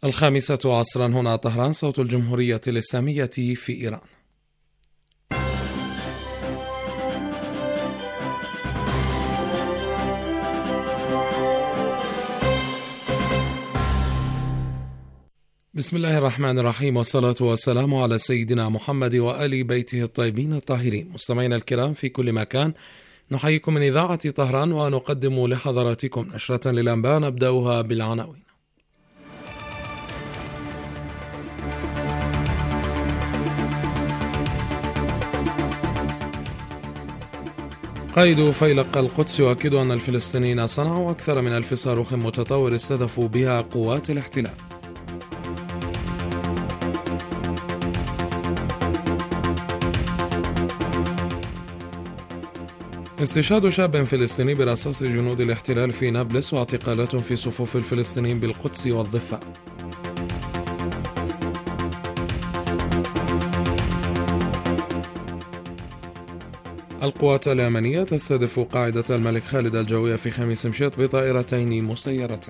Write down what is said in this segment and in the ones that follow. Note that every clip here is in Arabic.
الخامسة عصرا هنا طهران، صوت الجمهورية الإسلامية في إيران. بسم الله الرحمن الرحيم، والصلاة والسلام على سيدنا محمد وآل بيته الطيبين الطاهرين. مستمعينا الكرام في كل مكان، نحييكم من إذاعة طهران ونقدم لحضراتكم نشرة للأنباء نبدأها بالعناوين. قائد فيلق القدس يؤكد أن الفلسطينيين صنعوا أكثر من 1000 صاروخ متطور استهدفوا بها قوات الاحتلال. استشهاد شاب فلسطيني برصاص جنود الاحتلال في نابلس، واعتقالات في صفوف الفلسطينيين بالقدس والضفة. القوات اليمنية تستهدف قاعدة الملك خالد الجوية في خميس مشيط بطائرتين مسيرتين.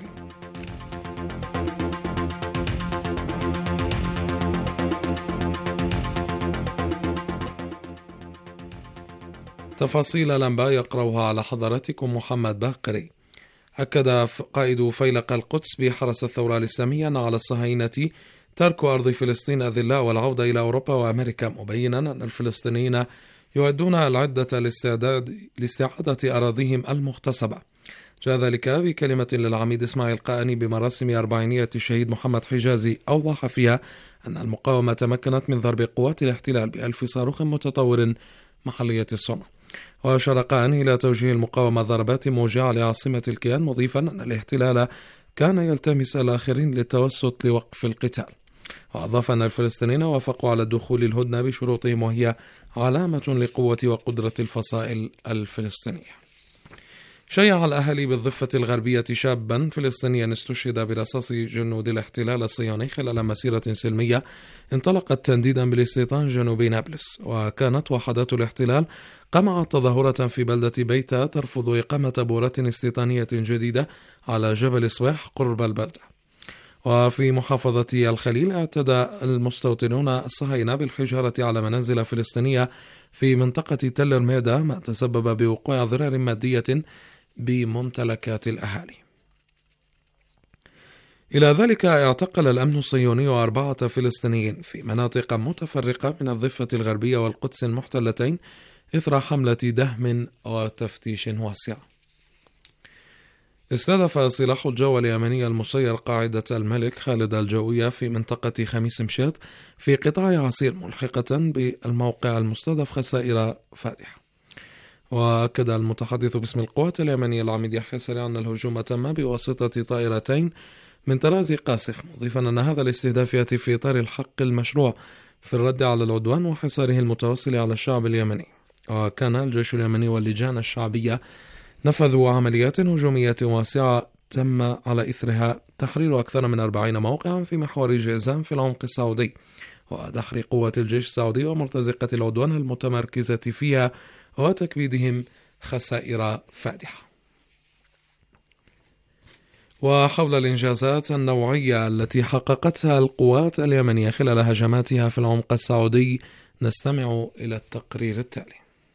تفاصيل الأنباء يقرأها على حضراتكم محمد باقري. أكد قائد فيلق القدس بحرس الثورة الإسلامية أن على الصهاينة ترك أرض فلسطين أذلاء والعودة إلى أوروبا وأمريكا، مبينا أن الفلسطينيين يؤدون العدة لاستعادة أراضيهم المغتصبة. جاء ذلك بكلمة للعميد إسماعيل قائني بمراسم أربعينية الشهيد محمد حجازي، أوضح فيها أن المقاومة تمكنت من ضرب قوات الاحتلال ب1000 صاروخ متطور محلية الصنع. وأشار قائني إلى توجيه المقاومة ضربات موجعة لعاصمة الكيان، مضيفا أن الاحتلال كان يلتمس الآخرين للتوسط لوقف القتال. وأضاف أن الفلسطينيين وافقوا على الدخول الهدنة بشروطهم، وهي علامة لقوة وقدرة الفصائل الفلسطينية. شيع الأهالي بالضفة الغربية شابا فلسطينيا استشهد برصاص جنود الاحتلال الصهيوني خلال مسيرة سلمية انطلقت تنديدا بالاستيطان جنوب نابلس. وكانت وحدات الاحتلال قمعت تظاهرة في بلدة بيتا ترفض إقامة بورة استيطانية جديدة على جبل صويح قرب البلدة. وفي محافظة الخليل اعتدى المستوطنون الصهاينة بالحجارة على منازل فلسطينية في منطقة تل الميدا، ما تسبب بوقوع ضرر مادية بممتلكات الأهالي. إلى ذلك اعتقل الأمن الصهيوني 4 فلسطينيين في مناطق متفرقة من الضفة الغربية والقدس المحتلتين إثر حملة دهم وتفتيش واسعة. استهدف سلاح الجو اليمني المسير قاعدة الملك خالد الجوية في منطقة خميس مشيط في قطاع عسير، ملحقة بالموقع المستهدف خسائر فادحة. وأكد المتحدث باسم القوات اليمنية العميد يحيى سريع أن الهجوم تم بواسطة طائرتين من طراز قاصف، مضيفا أن هذا الاستهداف يأتي في إطار الحق المشروع في الرد على العدوان وحصاره المتواصل على الشعب اليمني. وكان الجيش اليمني واللجان الشعبية نفذوا عمليات هجومية واسعة تم على إثرها تحرير أكثر من 40 موقعا في محور جيزان في العمق السعودي، ودحر قوة الجيش السعودي ومرتزقة العدوان المتمركزة فيها وتكبيدهم خسائر فادحة. وحول الإنجازات النوعية التي حققتها القوات اليمنية خلال هجماتها في العمق السعودي نستمع إلى التقرير التالي.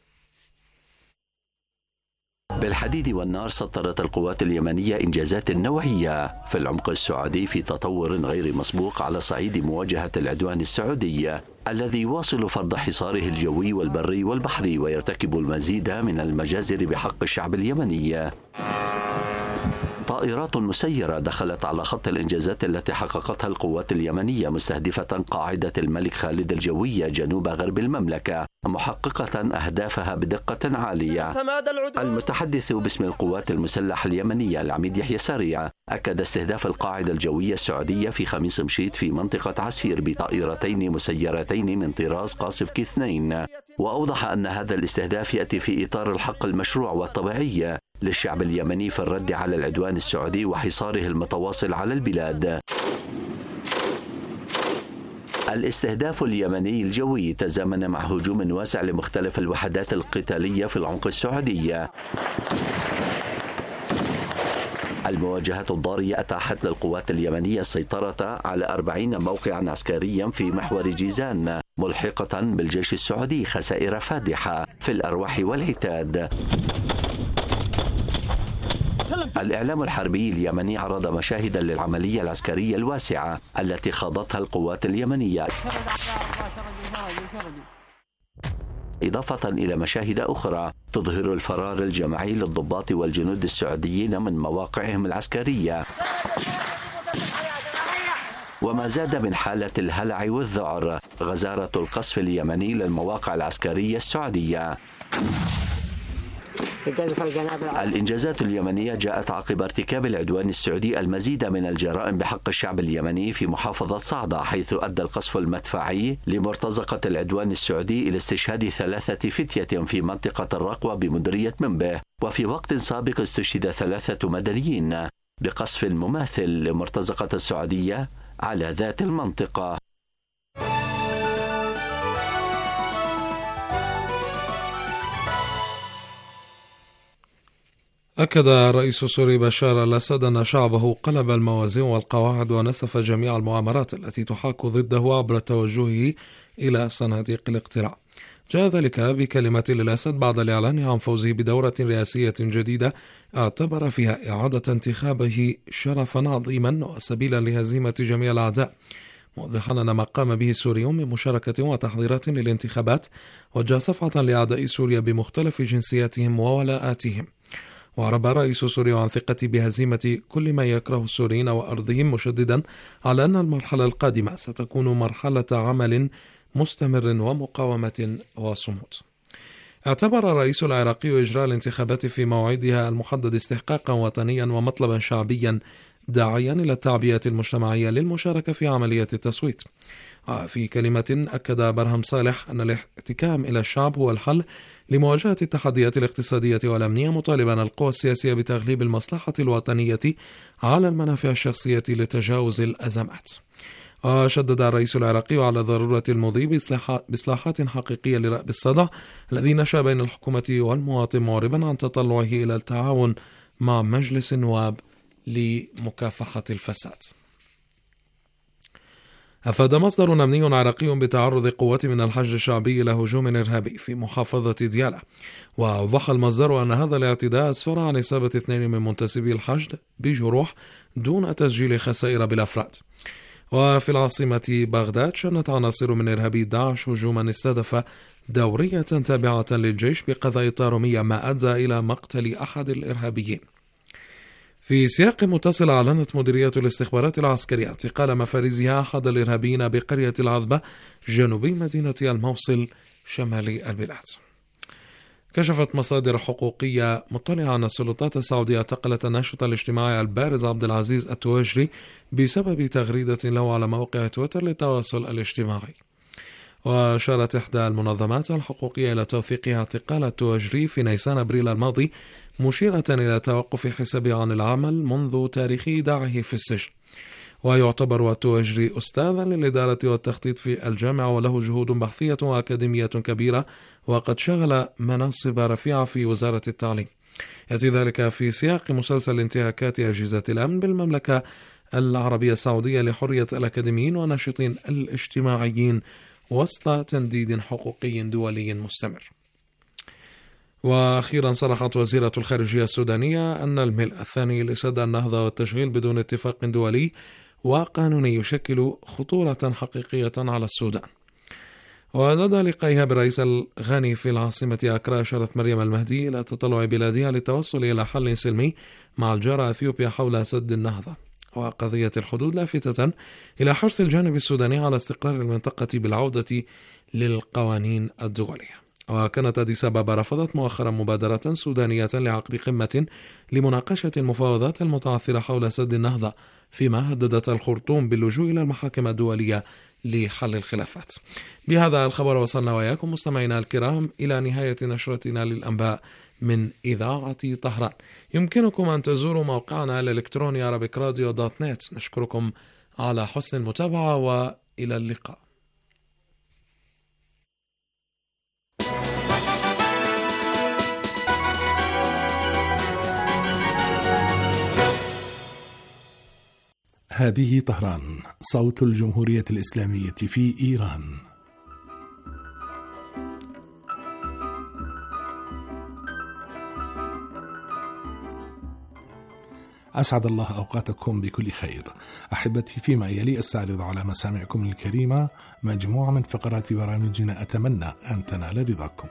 بالحديد والنار سطرت القوات اليمنية إنجازات نوعية في العمق السعودي في تطور غير مسبوق على صعيد مواجهة العدوان السعودي الذي يواصل فرض حصاره الجوي والبري والبحري ويرتكب المزيد من المجازر بحق الشعب اليمني. طائرات مسيرة دخلت على خط الإنجازات التي حققتها القوات اليمنية مستهدفة قاعدة الملك خالد الجوية جنوب غرب المملكة، محققة أهدافها بدقة عالية. المتحدث باسم القوات المسلحة اليمنية العميد يحيى سريع أكد استهداف القاعدة الجوية السعودية في خميس مشيط في منطقة عسير بطائرتين مسيرتين من طراز قاصف كي-2، وأوضح أن هذا الاستهداف يأتي في إطار الحق المشروع والطبيعي للشعب اليمني في الرد على العدوان السعودي وحصاره المتواصل على البلاد. الاستهداف اليمني الجوي تزامن مع هجوم واسع لمختلف الوحدات القتالية في العمق السعودي، المواجهات الضارية أتاحت للقوات اليمنية السيطرة على 40 موقعا عسكريا في محور جيزان، ملحقة بالجيش السعودي خسائر فادحة في الأرواح والعتاد. الإعلام الحربي اليمني عرض مشاهدا للعملية العسكرية الواسعة التي خاضتها القوات اليمنية، إضافة إلى مشاهد أخرى تظهر الفرار الجماعي للضباط والجنود السعوديين من مواقعهم العسكرية، وما زاد من حالة الهلع والذعر غزارة القصف اليمني للمواقع العسكرية السعودية. الإنجازات اليمنية جاءت عقب ارتكاب العدوان السعودي المزيد من الجرائم بحق الشعب اليمني في محافظة صعدة، حيث أدى القصف المدفعي لمرتزقة العدوان السعودي إلى استشهاد 3 فتية في منطقة الرقوة بمديرية منبه، وفي وقت سابق استشهد 3 مدنيين بقصف مماثل لمرتزقة السعودية على ذات المنطقة. أكد الرئيس السوري بشار الأسد أن شعبه قلب الموازين والقواعد ونسف جميع المؤامرات التي تحاك ضده عبر توجهه إلى صناديق الاقتراع. جاء ذلك بكلمة للأسد بعد الإعلان عن فوزه بدورة رئاسية جديدة اعتبر فيها إعادة انتخابه شرفا عظيما وسبيلا لهزيمة جميع الأعداء، موضحا أن ما قام به السوريون من مشاركة وتحضيرات للانتخابات وجه صفعة لأعداء سوريا بمختلف جنسياتهم وولاءاتهم. وعرب رئيس سوريا عن ثقة بهزيمة كل ما يكره السوريين وأرضهم، مشددا على أن المرحلة القادمة ستكون مرحلة عمل مستمر ومقاومة وصمود. اعتبر الرئيس العراقي إجراء الانتخابات في موعدها المحدد استحقاقا وطنيا ومطلبا شعبيا، داعيا إلى التعبئة المجتمعية للمشاركة في عملية التصويت. في كلمة أكد برهم صالح أن الاحتكام إلى الشعب هو الحل لمواجهة التحديات الاقتصادية والأمنية، مطالبا القوى السياسية بتغليب المصلحة الوطنية على المنافع الشخصية لتجاوز الأزمات. وشدد الرئيس العراقي على ضرورة المضي بإصلاحات حقيقية لرأب الصدع الذي نشأ بين الحكومة والمواطن، معربا عن تطلعه إلى التعاون مع مجلس النواب لمكافحة الفساد. أفاد مصدر أمني عراقي بتعرض قوات من الحشد الشعبي إلى هجوم إرهابي في محافظة ديالى، وأوضح المصدر أن هذا الاعتداء أسفر عن إصابة 2 من منتسبي الحشد بجروح دون تسجيل خسائر بالأفراد. وفي العاصمة بغداد شنت عناصر من إرهابي داعش هجوما استهدف دورية تابعة للجيش بقذائف طارمية، ما أدى إلى مقتل أحد الإرهابيين. في سياق متصل، أعلنت مديرية الاستخبارات العسكرية اعتقال مفارزها أحد الإرهابيين بقرية العذبة جنوبي مدينة الموصل شمالي البلاد. كشفت مصادر حقوقية مطلعة أن السلطات السعودية اعتقلت الناشط الاجتماعي البارز عبد العزيز التواجري بسبب تغريدة له على موقع تويتر للتواصل الاجتماعي. وأشارت إحدى المنظمات الحقوقية إلى توثيقها اعتقال التواجري في نيسان أبريل الماضي، مشيرة إلى توقف حسابه عن العمل منذ تاريخ إيداعه في السجن. ويعتبر التواجري أستاذا للإدارة والتخطيط في الجامعة، وله جهود بحثية وأكاديمية كبيرة، وقد شغل مناصب رفيعة في وزارة التعليم. يأتي ذلك في سياق مسلسل انتهاكات أجهزة الأمن بالمملكة العربية السعودية لحرية الأكاديميين والناشطين الاجتماعيين وسط تنديد حقوقي دولي مستمر. وأخيرا صرحت وزيرة الخارجية السودانية أن الملء الثاني لسد النهضة والتشغيل بدون اتفاق دولي وقانوني يشكل خطورة حقيقية على السودان. ولدى لقائها بالرئيس الغني في العاصمة أكرا، أشارت مريم المهدي إلى تطلع بلادها للتوصل إلى حل سلمي مع الجارة أثيوبيا حول سد النهضة وقضية الحدود، لافتة إلى حرص الجانب السوداني على استقرار المنطقة بالعودة للقوانين الدولية. وكانت أديس أبابا رفضت مؤخرا مبادرة سودانية لعقد قمة لمناقشة المفاوضات المتعثرة حول سد النهضة، فيما هددت الخرطوم باللجوء إلى المحاكم الدولية لحل الخلافات. بهذا الخبر وصلنا وإياكم مستمعينا الكرام إلى نهاية نشرتنا للأنباء من إذاعة طهران. يمكنكم أن تزوروا موقعنا الإلكتروني arabikradio.net. نشكركم على حسن المتابعة وإلى اللقاء. هذه طهران، صوت الجمهورية الإسلامية في إيران. أسعد الله أوقاتكم بكل خير. أحبتي، فيما يلي أستعرض على مسامعكم الكريمة مجموعة من فقرات برامجنا أتمنى أن تنال رضاكم.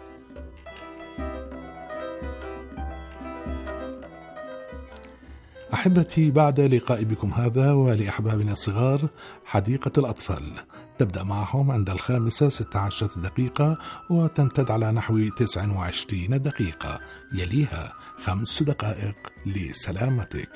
أحبتي، بعد لقاء بكم هذا ولأحبابنا الصغار حديقة الأطفال تبدأ معهم عند 5:16 وتمتد على نحو 29 دقيقة، يليها 5 دقائق لسلامتك.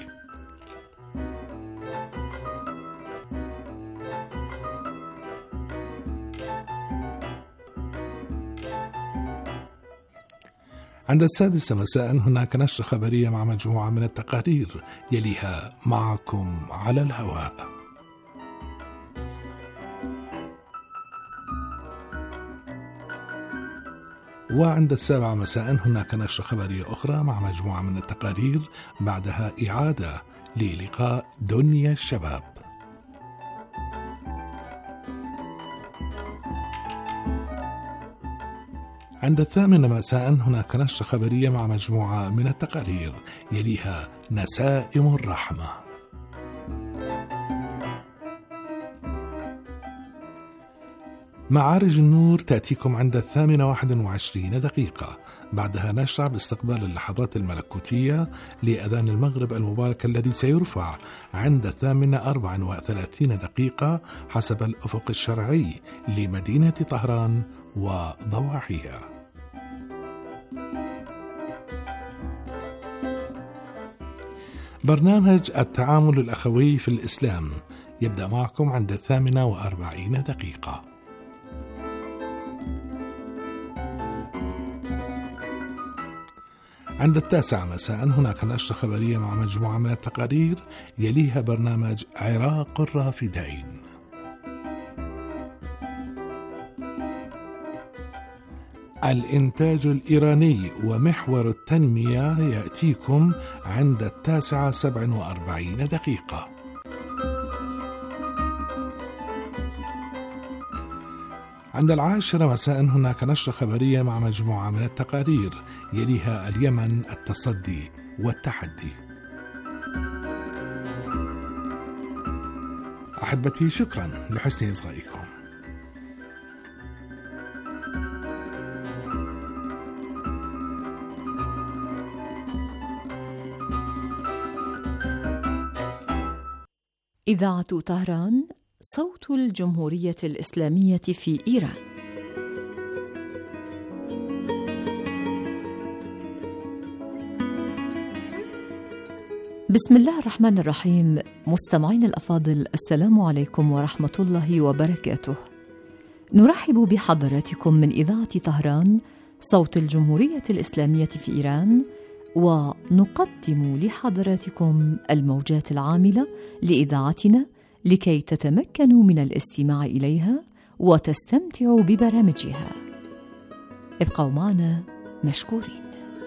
عند 6 مساء هناك نشرة خبرية مع مجموعة من التقارير، يليها معكم على الهواء. وعند 7 مساء هناك نشرة خبرية أخرى مع مجموعة من التقارير، بعدها إعادة للقاء دنيا الشباب. عند 8 مساء هناك نشرة خبرية مع مجموعة من التقارير، يليها نسائم الرحمة. معارج النور تأتيكم عند 8:21، بعدها نشرع باستقبال اللحظات الملكوتية لأذان المغرب المبارك الذي سيرفع عند 8:34 حسب الأفق الشرعي لمدينة طهران وضواحيها. برنامج التعامل الأخوي في الإسلام يبدأ معكم عند 8:40. عند 9 مساء هناك نشرة خبرية مع مجموعة من التقارير، يليها برنامج عراق الرافدين. الإنتاج الإيراني ومحور التنمية يأتيكم عند 9:47. عند 10 مساء هناك نشرة خبرية مع مجموعة من التقارير، يليها اليمن التصدي والتحدي. أحبتي، شكرا لحسن إصغائكم. إذاعة طهران، صوت الجمهورية الإسلامية في إيران. بسم الله الرحمن الرحيم. مستمعين الأفاضل، السلام عليكم ورحمة الله وبركاته. نرحب بحضراتكم من إذاعة طهران، صوت الجمهورية الإسلامية في إيران، ونقدم لحضراتكم الموجات العاملة لإذاعتنا لكي تتمكنوا من الاستماع إليها وتستمتعوا ببرامجها. ابقوا معنا مشكورين.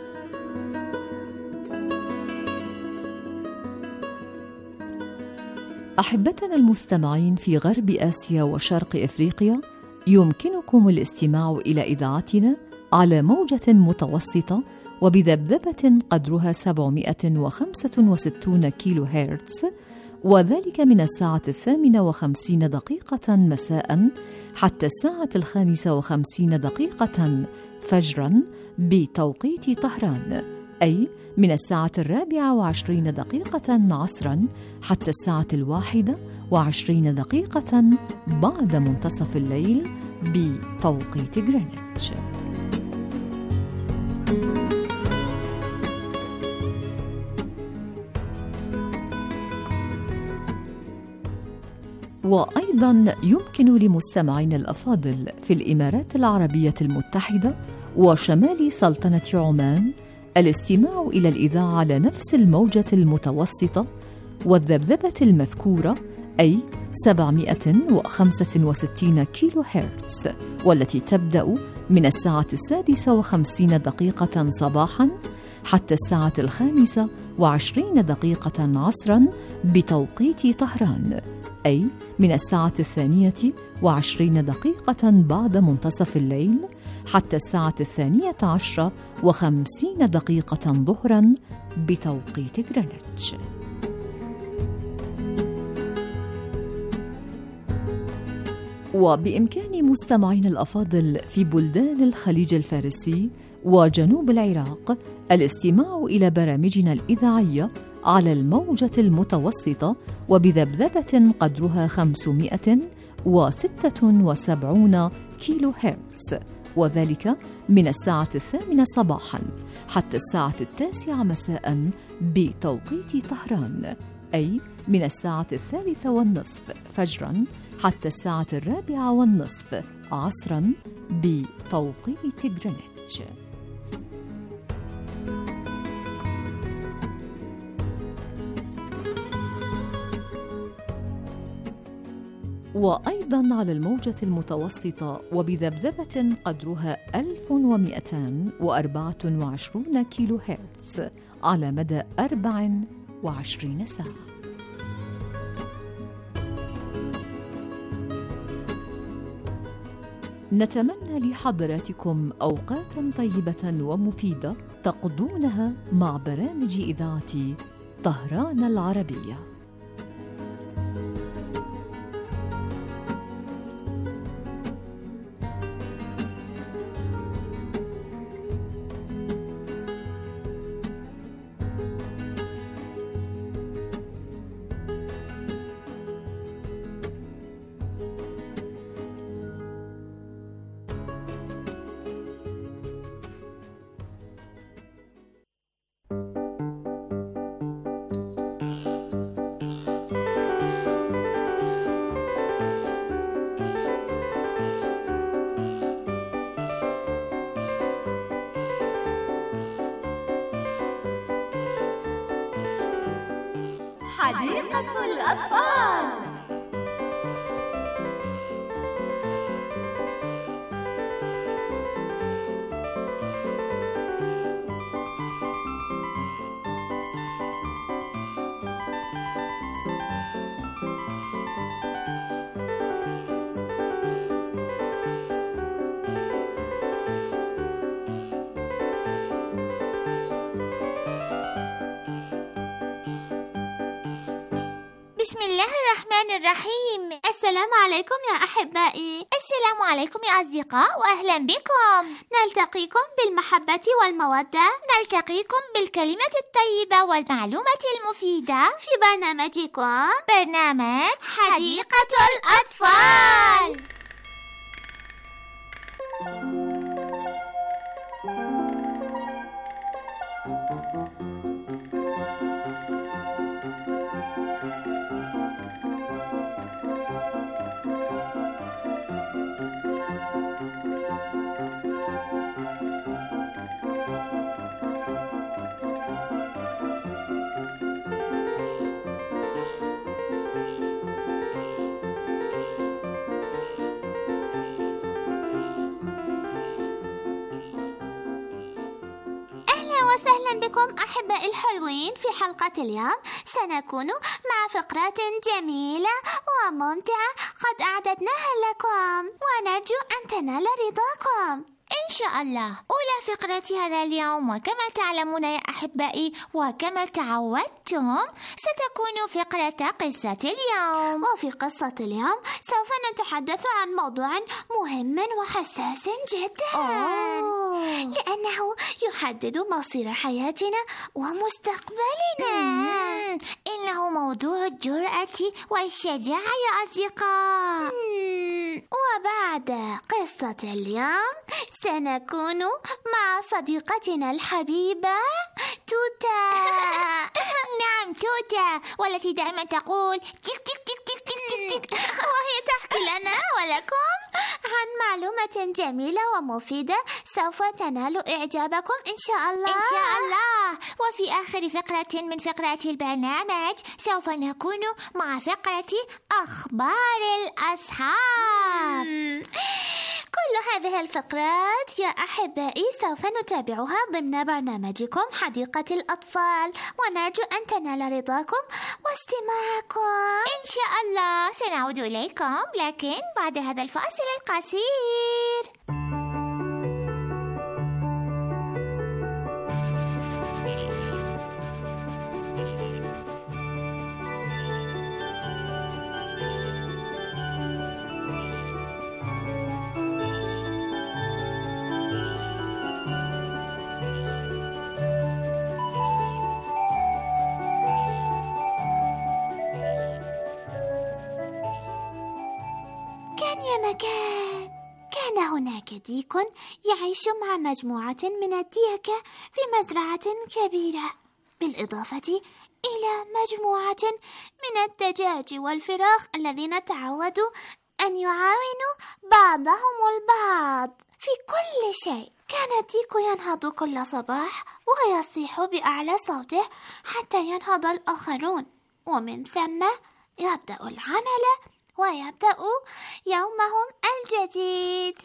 أحبتنا المستمعين في غرب آسيا وشرق إفريقيا، يمكنكم الاستماع إلى إذاعتنا على موجة متوسطة وبذبذبة قدرها 765 كيلو هرتز، وذلك من 8:50 مساء حتى 5:55 فجرا بتوقيت طهران، أي من 24:20 عصرا حتى 1:21 بعد منتصف الليل بتوقيت غرينتش. وأيضا يمكن لمستمعين الأفاضل في الإمارات العربية المتحدة وشمال سلطنة عمان الاستماع إلى الإذاعة على نفس الموجة المتوسطة والذبذبة المذكورة، أي 765 كيلو هرتز، والتي تبدأ من 6:56 صباحا حتى الساعة 5:20 عصرا بتوقيت طهران، أي من الساعة 22:20 بعد منتصف الليل حتى الساعة 12:50 ظهرا بتوقيت غرينتش. وبإمكان مستمعين الأفاضل في بلدان الخليج الفارسي وجنوب العراق الاستماع إلى برامجنا الإذاعية على الموجة المتوسطة وبذبذبة قدرها 576 كيلو هرتز، وذلك من الساعة 8 صباحا حتى الساعة 9 مساء بتوقيت طهران، أي من الساعة 3:30 فجرا حتى الساعة 4:30 عصرا بتوقيت غرينتش. وأيضا على الموجة المتوسطة وبذبذبة قدرها 1224 كيلو هرتز على مدى 24 ساعة. نتمنى لحضراتكم أوقاتا طيبة ومفيدة تقضونها مع برامج إذاعة طهران العربية. حديقة الأطفال. بسم الله الرحمن الرحيم. السلام عليكم يا أحبائي. السلام عليكم يا أصدقاء وأهلا بكم. نلتقيكم بالمحبة والمودة، نلتقيكم بالكلمة الطيبة والمعلومة المفيدة في برنامجكم برنامج حديقة الأطفال. وسهلا بكم أحبائي الحلوين. في حلقة اليوم سنكون مع فقرات جميلة وممتعة قد أعددناها لكم، ونرجو أن تنال رضاكم إن شاء الله. أولى فقرة هذا اليوم وكما تعلمون يا أحبائي وكما تعودتم ستكون فقرة قصة اليوم. وفي قصة اليوم سوف نتحدث عن موضوع مهم وحساس جدا، لأنه يحدد مصير حياتنا ومستقبلنا. إنه موضوع الجرأة والشجاعة يا أصدقاء. وبعد قصة اليوم سنكون مع صديقتنا الحبيبة توتا. نعم توتا، والتي دائما تقول تيك تيك تيك تيك تيك تيك، وهي تحكي لنا ولكم عن معلومة جميلة ومفيدة سوف تنال إعجابكم إن شاء الله. إن شاء الله. وفي آخر فقرة من فقرات البرنامج سوف نكون مع فقرة أخبار الأصحاب. كل كل هذه الفقرات يا أحبائي سوف نتابعها ضمن برنامجكم حديقة الأطفال، ونرجو أن تنال رضاكم واستماعكم. إن شاء الله سنعود إليكم، لكن بعد هذا الفاصل القصير. كان هناك ديك يعيش مع مجموعة من الديكة في مزرعة كبيرة، بالإضافة إلى مجموعة من الدجاج والفراخ الذين تعودوا أن يعاونوا بعضهم البعض في كل شيء. كان الديك ينهض كل صباح ويصيح بأعلى صوته حتى ينهض الآخرون، ومن ثم يبدأ العمل ويبدأ يومهم الجديد.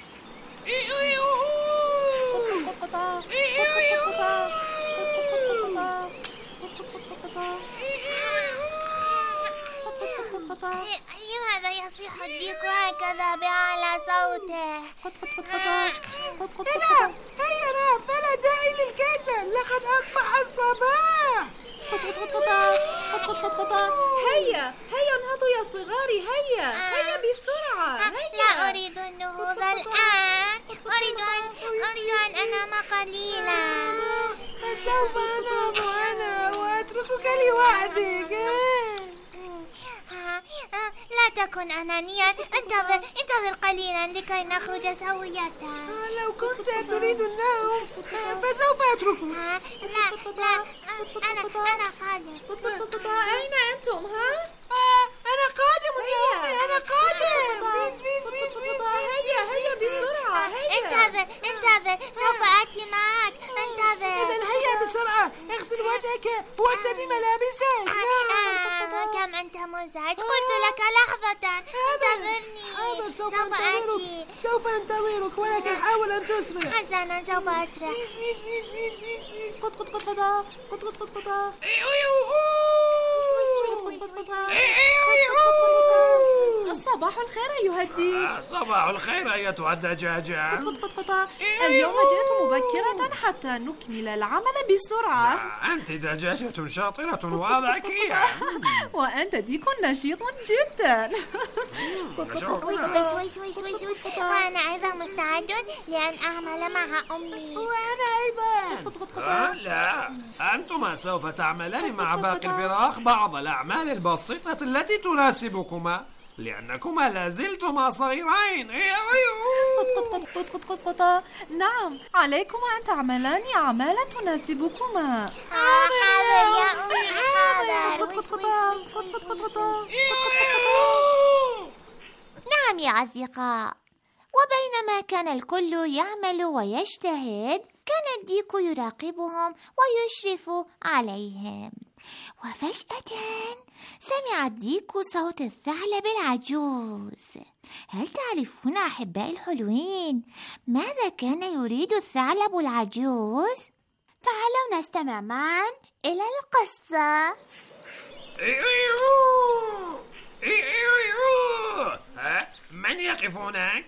لماذا يصيح الديك هكذا بأعلى صوته؟ ترى هيا راف، فلا داعي للكسل، لقد أصبح الصباح. هيا انهضوا يا صغاري، هيا بسرعة. لا أريد النهوض الآن، أريد أن أنام قليلا. سوف أنام أنا وأتركك لوحدك. لا تكن أنانيا، انتظر قليلا لكي نخرج سوية. لو كنت تريد النوم فسوف أتركك. لا أنا قادم. أين أنتم؟ أنا قادم يا أمي، أنا قادم. هيا بسرعة. انتظر سوف آتي معك. انتظر. إذن هيا بسرعة، اغسل وجهك وارتدي ملابسك. كم أنت مزعج، قلت لك لحظة. انتظرني. سوف أنتظرك ولكن حاول أن تسرع. حسنا سوف أسرع. صباح الخير أيها الديك. صباح الخير أيتها الدجاجة. اليوم جئت مبكرة حتى نكمل العمل بسرعة. أنت دجاجة شاطرة وذكية. وأنت ديك نشيط جدا. وأنا أيضا مستعد لأن أعمل مع أمي. وأنا أيضا. لا، أنتما سوف تعملان مع باقي الفراخ بعض الأعمال البسيطة التي تناسبكما، لأنكما لازلتما صغيرين. نعم، عليكما أن تعملان أعمالا تناسبكما. حاضر يا أمي، حاضر. نعم يا أصدقاء، وبينما كان الكل يعمل ويجتهد، كان الديك يراقبهم ويشرف عليهم. وفجأة سمع الديك صوت الثعلب العجوز. هل تعرفون أحبائي الحلوين ماذا كان يريد الثعلب العجوز؟ تعالوا نستمع معا إلى القصة. من يقف هناك؟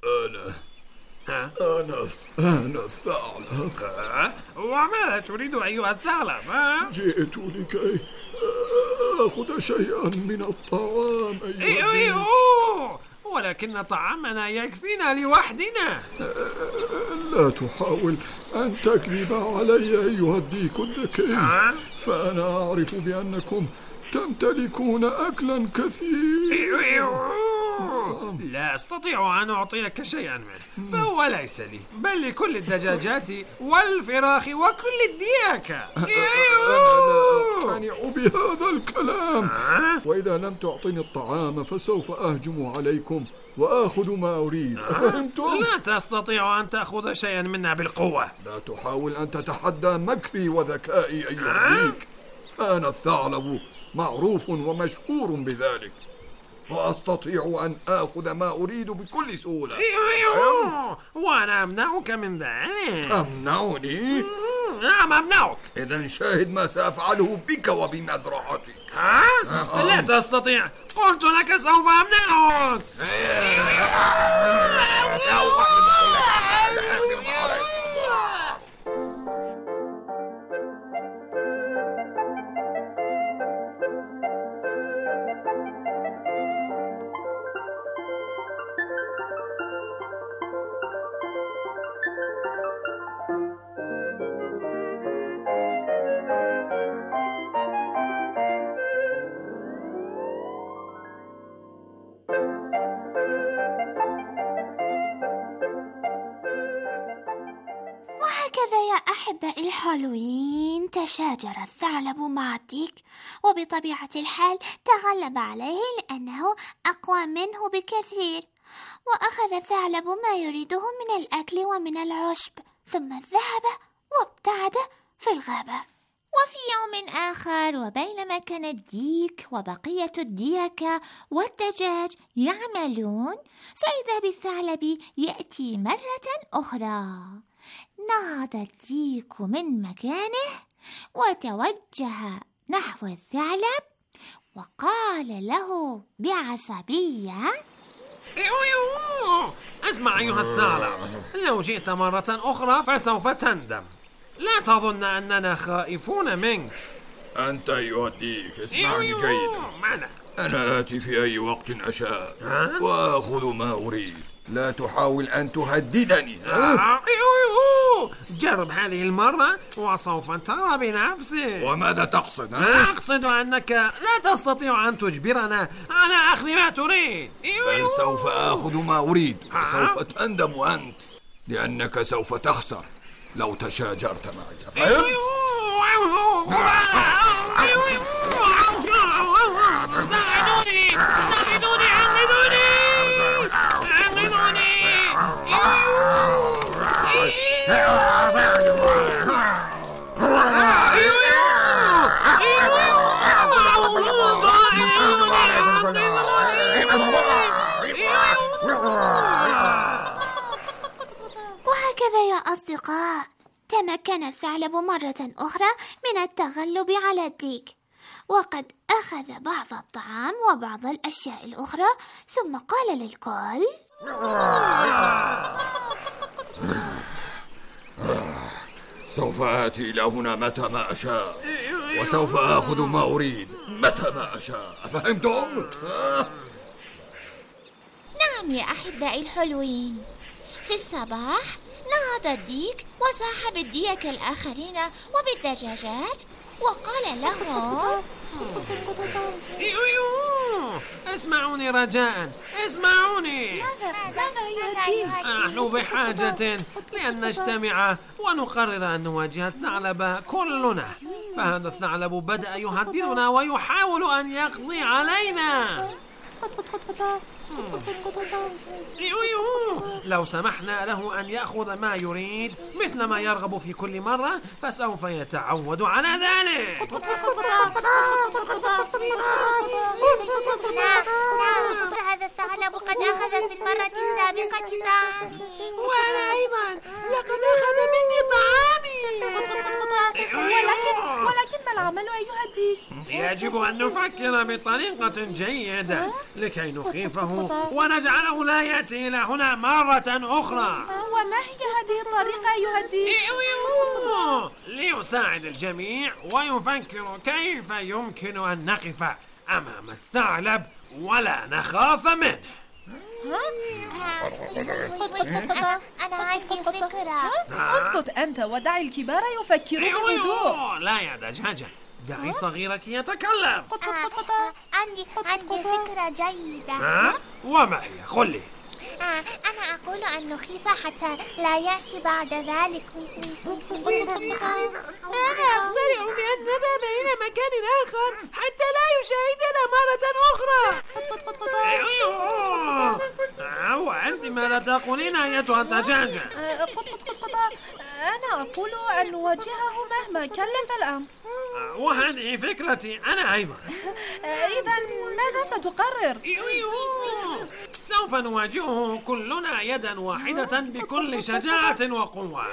أنا الثعلب. وماذا تريد أيها الثعلب؟ جئت لكي أخذ شيئا من الطعام أيها ولكن طعامنا يكفينا لوحدنا. لا تحاول أن تكذب علي أيها الديك الذكي، فأنا أعرف بأنكم تمتلكون أكلا كثير. لا أستطيع أن أعطيك شيئا منه، فهو ليس لي بل لكل الدجاجات والفراخ وكل الدياكة. أنا لا أقتنع بهذا الكلام، وإذا لم تعطني الطعام فسوف أهجم عليكم وآخذ ما أريد. فهمتم؟ لا تستطيع أن تأخذ شيئا منا بالقوة. لا تحاول أن تتحدى مكري وذكائي أيها الديك، فأنا الثعلب معروف ومشهور بذلك. وأستطيع أن آخذ ما أريد بكل سهولة. وأنا أمنعك من ذلك. تمنعني؟ نعم أمنعك. إذن شاهد ما سأفعله بك وبمزرعتك. لا تستطيع. قلت لك سوف أمنعك. وهكذا يا أحبائي الحلوين تشاجر الثعلب مع الديك، وبطبيعة الحال تغلب عليه لأنه أقوى منه بكثير، وأخذ الثعلب ما يريده من الأكل ومن العشب، ثم ذهب وابتعد في الغابة. وفي يوم آخر، وبينما كان الديك وبقية الديكة والدجاج يعملون، فإذا بالثعلب يأتي مرة أخرى. نهض الديك من مكانه وتوجه نحو الثعلب وقال له بعصبية: اسمع أيها الثعلب، لو جئت مرة أخرى فسوف تندم. لا تظن أننا خائفون منك. أنت أيها الديك اسمعني جيدا. أنا آتي في أي وقت أشاء وأخذ ما أريد. لا تحاول أن تهددني. جرب هذه المرة وسوف ترى بنفسك. وماذا تقصد؟ أقصد أنك لا تستطيع أن تجبرنا على أخذ ما تريد. بل سوف آخذ ما أريد، وسوف تندم أنت، لأنك سوف تخسر لو تشاجرت معي. ساعدوني وهكذا يا أصدقاء تمكن الثعلب مرة أخرى من التغلب على الديك، وقد أخذ بعض الطعام وبعض الأشياء الأخرى، ثم قال للكل: سوف آتي إلى هنا متى ما أشاء، وسوف آخذ ما أريد متى ما أشاء. أفهمتم؟ نعم يا أحبائي الحلوين. في الصباح نهض الديك وصاحب الديك الآخرين وبالدجاجات وقال لهم: اسمعوني رجاء، اسمعوني. نحن بحاجة لأن نجتمع ونقرر أن نواجه الثعلب كلنا، فهذا الثعلب بدأ يهددنا ويحاول أن يقضي علينا. لو سمحنا له أن يأخذ ما يريد مثل ما يرغب في كل مرة فسوف يتعود على ذلك. هذا الثعلب قد أخذ في المرة السابقة طعامي، وأنا أيضا لقد أخذ مني طعامي. ولكن ما العمل أيها الديك؟ يجب أن نفكر بطريقة جيدة لكي نخيفه ونجعله لا يأتي إلى هنا مرة أخرى. وما هي هذه الطريقة أيها الديك؟ ليساعد الجميع ويفكر كيف يمكن أن نقف أمام الثعلب ولا نخاف منه. أنا عندي فكرة. اسكت أنت ودع الكبار يفكرون بهدوء. لا يا دجاجة، دعي صغيرك يتكلم. عندي فكرة جيدة. وما هي؟ قل لي. أنا أقول أن نخيف حتى لا يأتي بعد ذلك. أنا أقترح بأن نذهب إلى مكان آخر حتى لا يشاهدنا مرة أخرى. وأنت ماذا تقولين أيتها الدجاجة؟ أنا أقول أن نواجهه مهما كلف الأمر. وهذه فكرتي أنا أيضا. إذا ماذا ستقرر؟ سوف نواجهه كلنا يدا واحدة بكل شجاعة وقوة.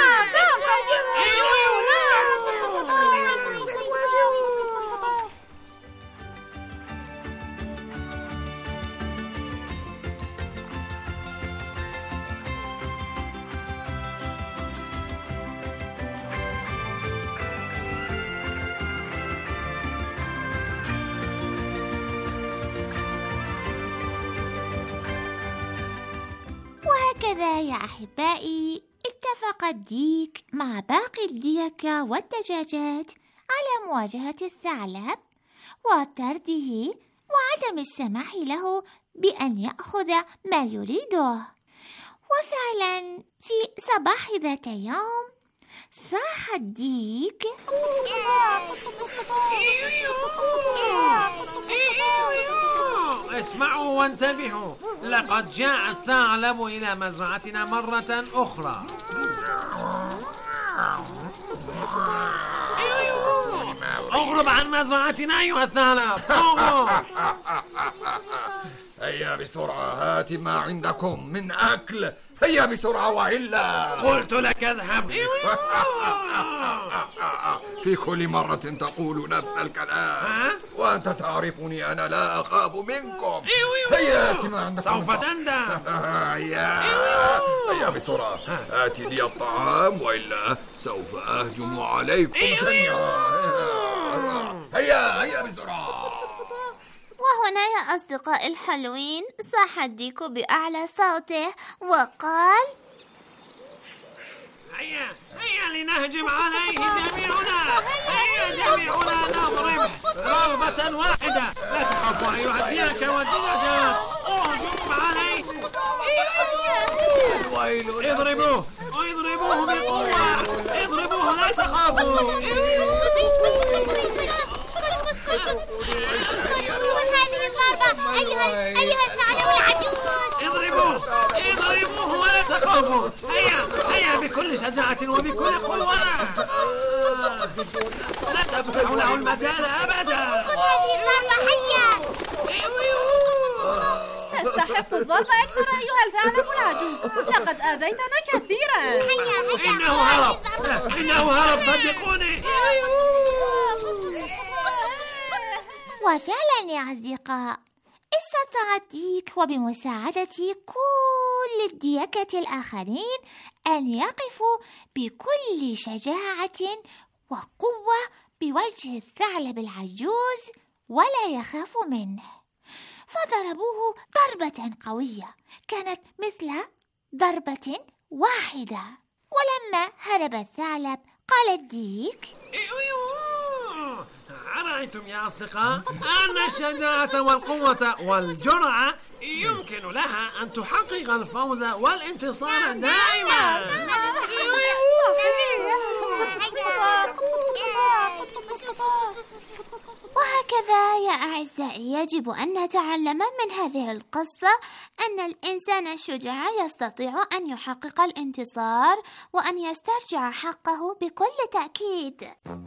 وهكذا يا أحبائي اتفق الديك مع باقي الديكة والدجاجات على مواجهة الثعلب وطرده وعدم السماح له بأن يأخذ ما يريده. وفعلا في صباح ذات يوم صاح الديك: اسمعوا وانتبهوا، لقد جاء الثعلب إلى مزرعتنا مرة أخرى. اغرب عن مزرعتنا أيها الثعلب، اغرب. هيا بسرعة، هات ما عندكم من أكل، هيا بسرعة وإلا قلت لك اذهب. في كل مرة تقول نفس الكلام، وأنت تعرفني أنا لا أخاف منكم. هيا هات ما عندكم. سوف تندم. هيا بسرعة، هات لي الطعام وإلا سوف أهجم عليكم جميعا. هيا بسرعة. وهنا يا أصدقائي الحلوين صاح الديك بأعلى صوته وقال: هيا لنهجم عليه جميعنا. هيا جميعنا نضرب ضربة واحدة. لا تخافوا أيها الديك والدجاجات، اهجموا عليه. اضربوه بقوة، اضربوه لا تخافوا. أيها الثعلب العجوز، اضربوه ولا تخافوا. هيا بكل شجاعة وبكل قوة. لا تفتحوا له المجال أبدا. تستحق الضرب أكثر أيها الثعلب العجوز، لقد آذيتنا كثيرا. إنه هرب صدقوني. وفعلا يا أصدقاء استطاع الديك وبمساعدة كل الديكة الآخرين أن يقفوا بكل شجاعة وقوة بوجه الثعلب العجوز ولا يخافوا منه، فضربوه ضربة قوية كانت مثل ضربة واحدة. ولما هرب الثعلب قال الديك: أرأيتم يا أصدقاء أن الشجاعة والقوة والجرأة يمكن لها أن تحقق الفوز والانتصار دائما. وهكذا يا أعزائي يجب أن نتعلم من هذه القصة أن الإنسان الشجاع يستطيع أن يحقق الانتصار وأن يسترجع حقه بكل تأكيد.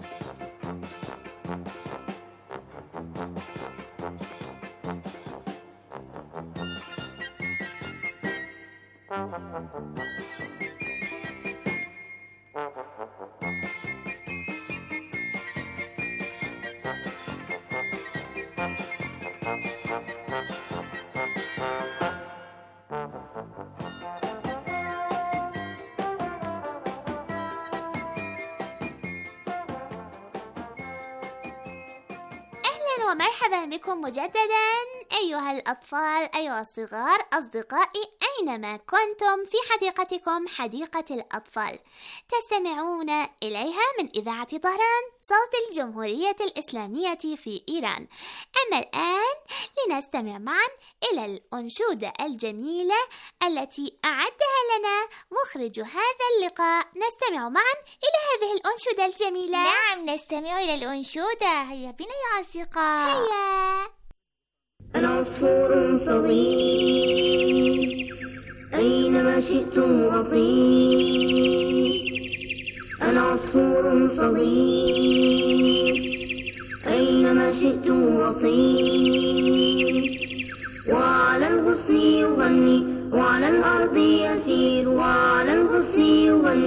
ومرحبا بكم مجددا أيها الأطفال، أيها الصغار، أصدقائي أينما كنتم في حديقتكم حديقة الأطفال تستمعون إليها من إذاعة طهران صوت الجمهورية الإسلامية في إيران. أما الآن لنستمع معا إلى الأنشودة الجميلة التي أعدها لنا مخرج هذا اللقاء. نستمع معا إلى هذه الأنشودة الجميلة. نعم نستمع إلى الأنشودة، هيا بنا يا أصدقاء. هيا. أنا عصفور صغير أينما شئتم أطير، أنا عصفور صغير أينما شئتم أطير.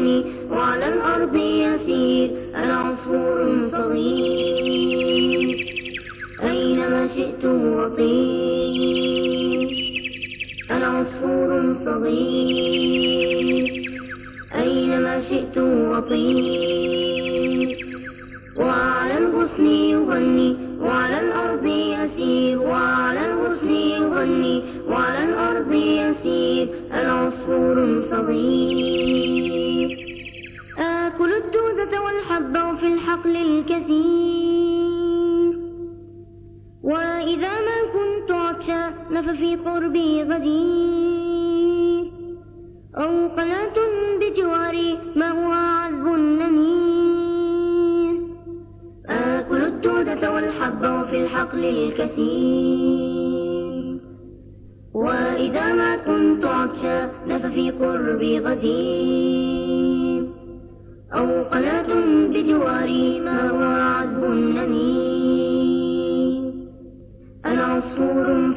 يغني وعلى الأرض يسير. أنا عصفور صغير أينما شئت أطير. أنا عصفور صغير أينما شئت أطير. وعلى الغصن يغني وعلى الأرض يسير. وعلى الغصن يغني وعلى الأرض يسير. أنا عصفور صغير آكل الدودة والحب وفي الحقل الكثير. وإذا ما كنت عطشان ففي قربي غدير. أو قناة بجواري ماؤها عذب نمير. آكل الدودة والحب وفي الحقل الكثير. وإذا ما كنت عطشان ففي قربي غدير. أو قناة بجواري ماؤها عذب نمير. أنا عصفور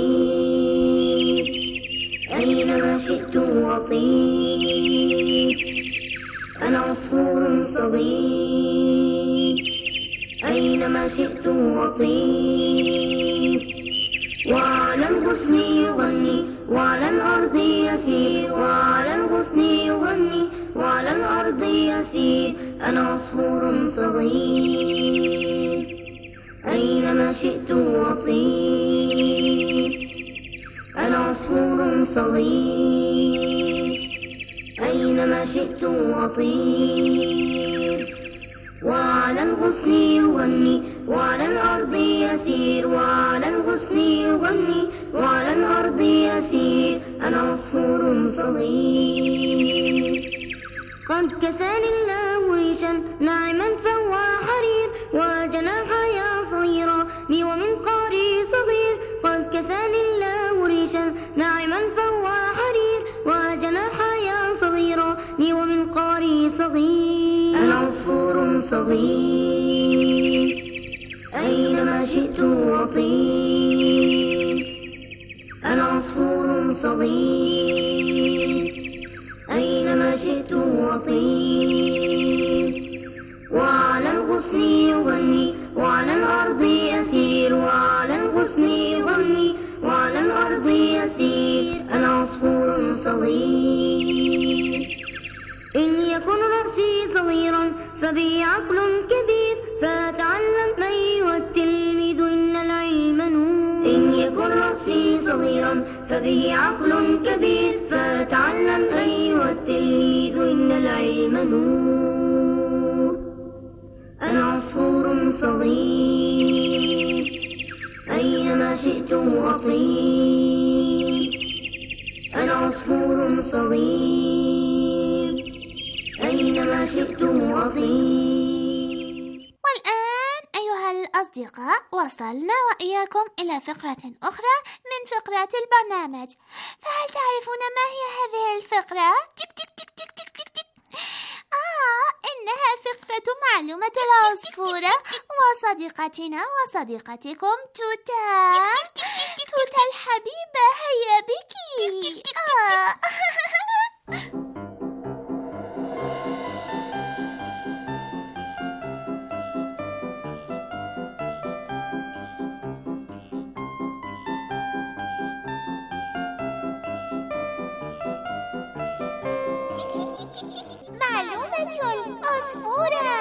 صغير أينما شئت أطير. أنا عصفور صغير أينما شئت أطير. وعلى الغصن يغني وعلى الأرض يسير. وعلى الغصن يغني وعلى الأرض يسير. أنا عصفور صغير أينما شئت أطير. أنا عصفور صغير أينما شئت أطير. وعلى الغصن يغني وعلى الأرض يسير. وعلى الغصن يغني وعلى الأرض يسير. أنا عصفور صغير قد كساني الله ريشا ناعما فهو حرير. وجناحاي صغيرة لي ومنقاري صغير. قد كساني الله ريشا ناعما فهو حرير. وجناحاي صغيرة لي ومنقاري صغير. أنا عصفور صغير أينما شئت أطير. أنا عصفور صغير أينما شئت أطير. وعلى الغصن يغني وعلى الأرض يسير. وعلى الغصن يغني وعلى الأرض يسير. أنا عصفور صغير إن يكن رأسي صغيرا فبي عقل كبير. فتعلم أيها التلميذ إن العلم نور. إن يكن رأسي صغيرا فبه عقل كبير. فتعلم أيها التلميذ إن العلم نور. أنا عصفور صغير أينما شئت أطير. أنا عصفور صغير أينما شئت أطير. والآن أيها الأصدقاء وصلنا وإياكم إلى فقرة أخرى من فقرات البرنامج. فهل تعرفون ما هي هذه الفقرة؟ تك تك تك تك تك تك تك. إنها فقرة معلومة العصفورة وصديقتنا وصديقتكم توتا. توتا الحبيبة هيا بكي. معلومة العصفورة.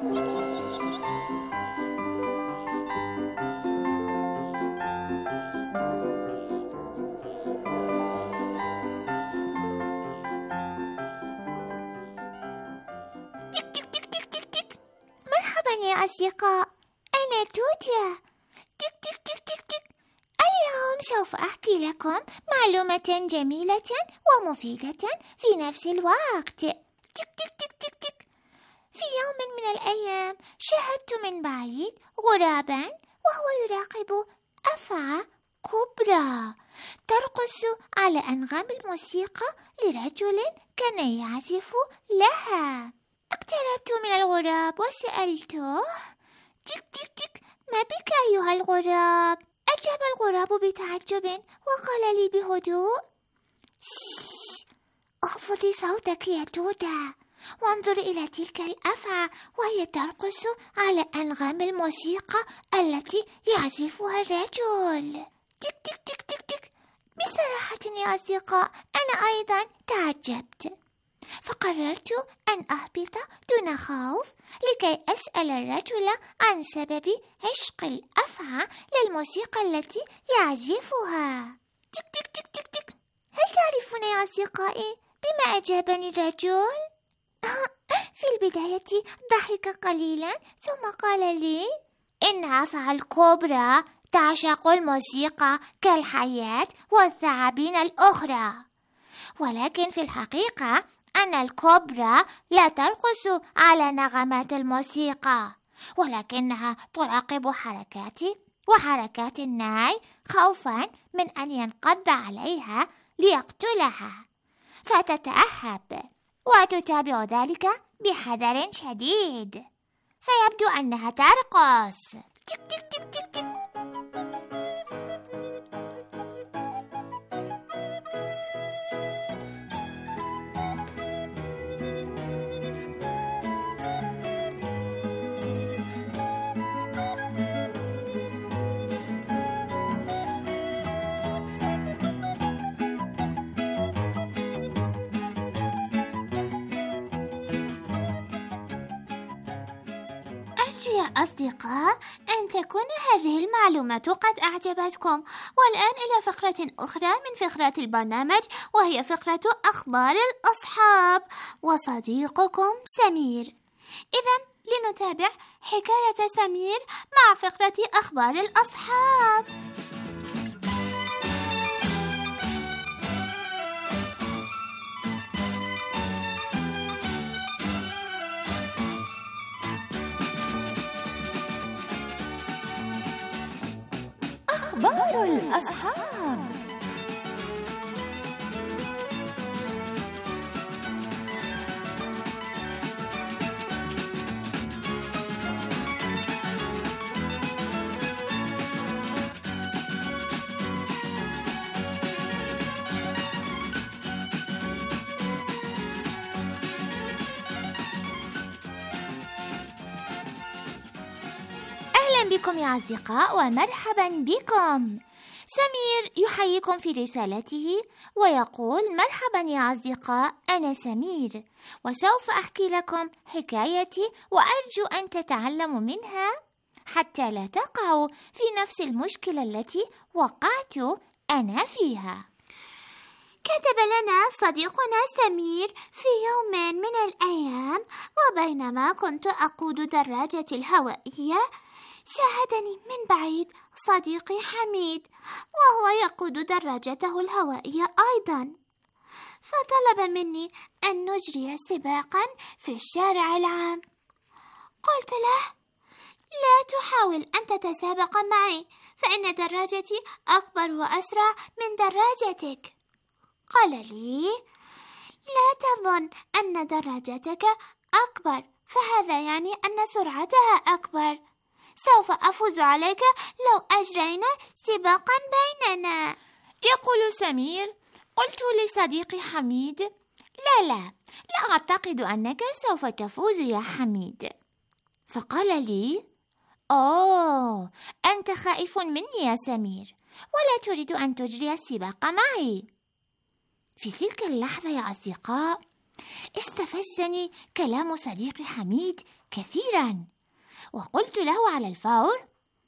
تك تك تك تك تك تك. مرحبا يا أصدقاء، أنا توتا. تك تك تك تك تك. اليوم سوف أحكي لكم معلومة جميلة ومفيدة في نفس الوقت. تك تك تك تك تك. في يوم من الأيام شاهدت من بعيد غرابا وهو يراقب أفعى كبرى ترقص على أنغام الموسيقى لرجل كان يعزف لها. اقتربت من الغراب وسألته: تك تك تك، ما بك أيها الغراب؟ أجاب الغراب بتعجب وقال لي بهدوء: اخفضي صوتك يا توتا، وانظر إلى تلك الأفعى وهي ترقص على أنغام الموسيقى التي يعزفها الرجل. تك تك تك تك تك. بصراحة يا أصدقاء أنا أيضا تعجبت، فقررت أن أهبط دون خوف لكي أسأل الرجل عن سبب عشق الأفعى للموسيقى التي يعزفها. تك تك تك تك تك. هل تعرفون يا أصدقائي بما أجابني الرجل؟ في البداية ضحك قليلا ثم قال لي إن أفعى الكبرى تعشق الموسيقى كالحياة والثعابين الأخرى، ولكن في الحقيقة أن الكبرى لا ترقص على نغمات الموسيقى، ولكنها تراقب حركاتي وحركات الناي خوفا من أن ينقض عليها ليقتلها، فتتأهب وتتابع ذلك بحذر شديد، فيبدو أنها ترقص. تك تك تك تك تك. أرجو يا أصدقاء أن تكون هذه المعلومات قد أعجبتكم. والآن إلى فقرة أخرى من فقرات البرنامج، وهي فقرة أخبار الأصحاب وصديقكم سمير. إذن لنتابع حكاية سمير مع فقرة أخبار الأصحاب. أخبار الأصحاب. أهلا بكم يا أصدقاء ومرحبا بكم. سمير يحييكم في رسالته ويقول: مرحبا يا أصدقاء، أنا سمير، وسوف أحكي لكم حكايتي وأرجو أن تتعلموا منها حتى لا تقعوا في نفس المشكلة التي وقعت أنا فيها. كتب لنا صديقنا سمير: في يوم من الأيام وبينما كنت أقود دراجتي الهوائية شاهدني من بعيد صديقي حميد وهو يقود دراجته الهوائية أيضا، فطلب مني أن نجري سباقا في الشارع العام. قلت له: لا تحاول أن تتسابق معي، فإن دراجتي أكبر وأسرع من دراجتك. قال لي: لا تظن أن دراجتك أكبر، فهذا يعني أن سرعتها أكبر. سوف أفوز عليك لو أجرينا سباقا بيننا. يقول سمير: قلت لصديقي حميد: لا أعتقد أنك سوف تفوز يا حميد. فقال لي: أوه، أنت خائف مني يا سمير ولا تريد أن تجري السباق معي. في تلك اللحظة يا أصدقاء استفزني كلام صديقي حميد كثيرا، وقلت له على الفور: